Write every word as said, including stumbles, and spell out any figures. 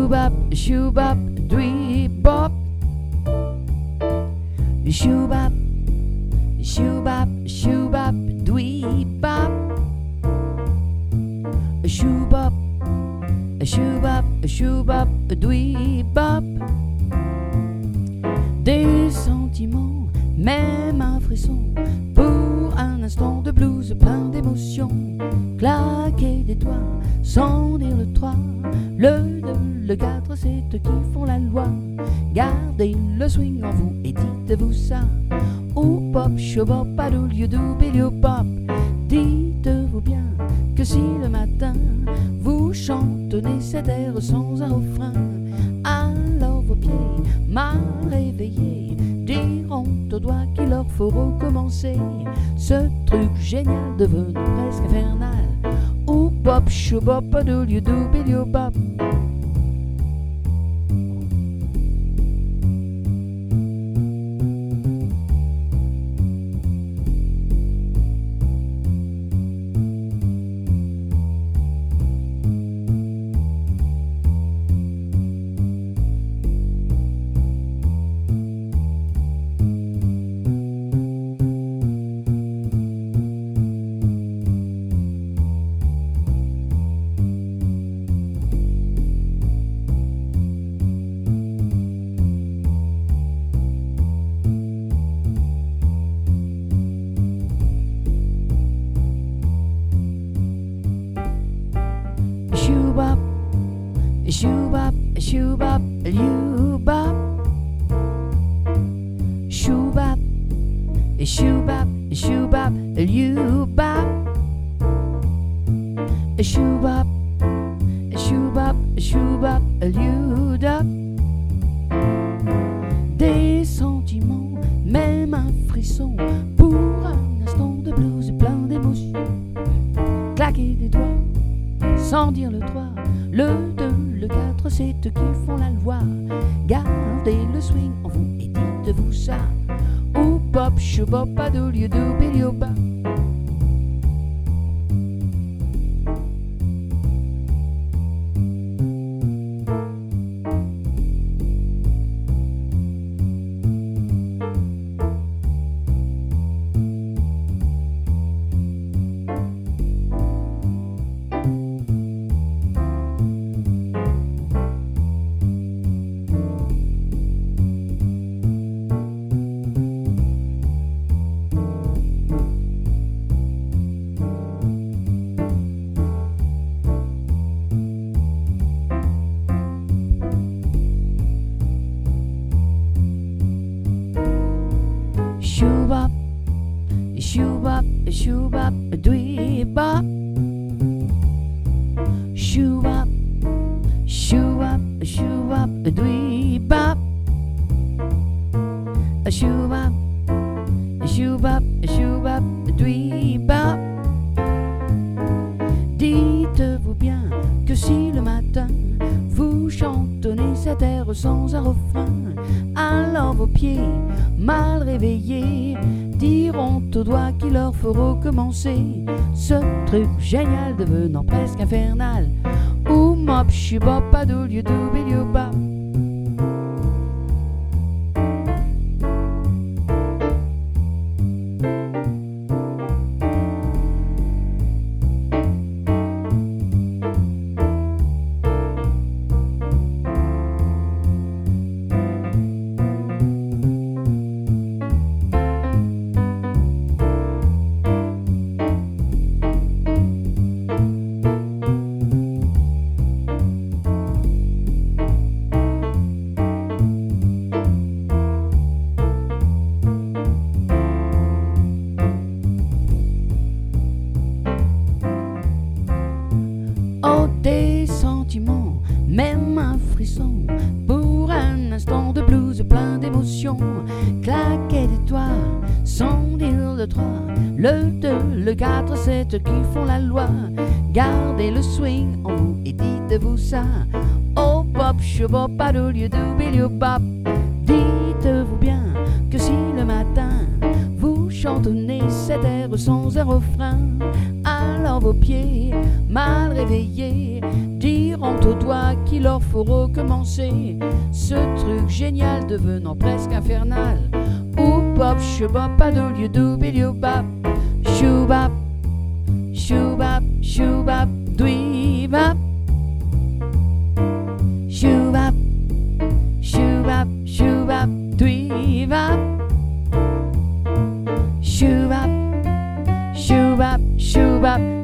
Shoobap, shoobap, dwee-bop. Shoobap, shoobap, shoobap, dwee-bop. Shoobap, shoobap, shoobap, dwee-bop. Des sentiments, même un frisson, pour un instant de blues plein d'émotions. Claquer des doigts, sans dire le trois, le deux, le quatre, c'est eux qui font la loi. Gardez le swing en vous et dites-vous ça. Ou pop, showbop, padoul, you-do, billy-pop. Dites-vous bien que si le matin vous chantonnez cet air sans un refrain, alors vos pieds mal réveillés diront aux doigts qu'il leur faut recommencer ce truc génial devenant presque infernal. Ou pop, showbop, padoul, you-do, billy-pop. Shoobop, shoobop, shoobop, you-bop. Shoobop, shoobop, shoobop, you-bop. Shoobop, shoobop, shoobop, you-dop. Des sentiments, même un frisson, pour un instant de blues plein d'émotions. Claquer des doigts, sans dire le trois, le deux, le quatre, c'est eux qui font la loi. Gardez le swing en vous et dites-vous ça. Ou pop, showbop, padoul, you-do, billy-bop. Shoobop, shoobop, shoobop, dwee-bop. Shoobop, shoobop, shoobop, dwee-bop. Shoobop, shoobop, shoobop, dwee-bop. Dites-vous bien que si le matin vous chantonnez cet air sans un refrain, alors vos pieds mal réveillés diront aux doigts qu'il leur faut recommencer ce truc génial devenant presque infernal. Ou mop, shibop, padoul, you-do, billy-bop. Des sentiments, même un frisson, pour un instant de blues plein d'émotions. Claquer des doigts, sans dire le trois, le deux, le quatre, c'est eux qui font la loi. Gardez le swing en vous et dites-vous ça. Oh pop, showbop, padoul, you-do, billy-bop. Dites-vous bien que si le matin vous chantonnez cet air sans un refrain, alors vos pieds mal réveillés diront tirant au doigt qu'il leur faut recommencer ce truc génial devenant presque infernal. Ou pop, shubop, padoulio, doubiliobap, shubap, shubap, shubap, dweebap, shubap, shubap, shubap, dweebap, shubap, shubap, shubap.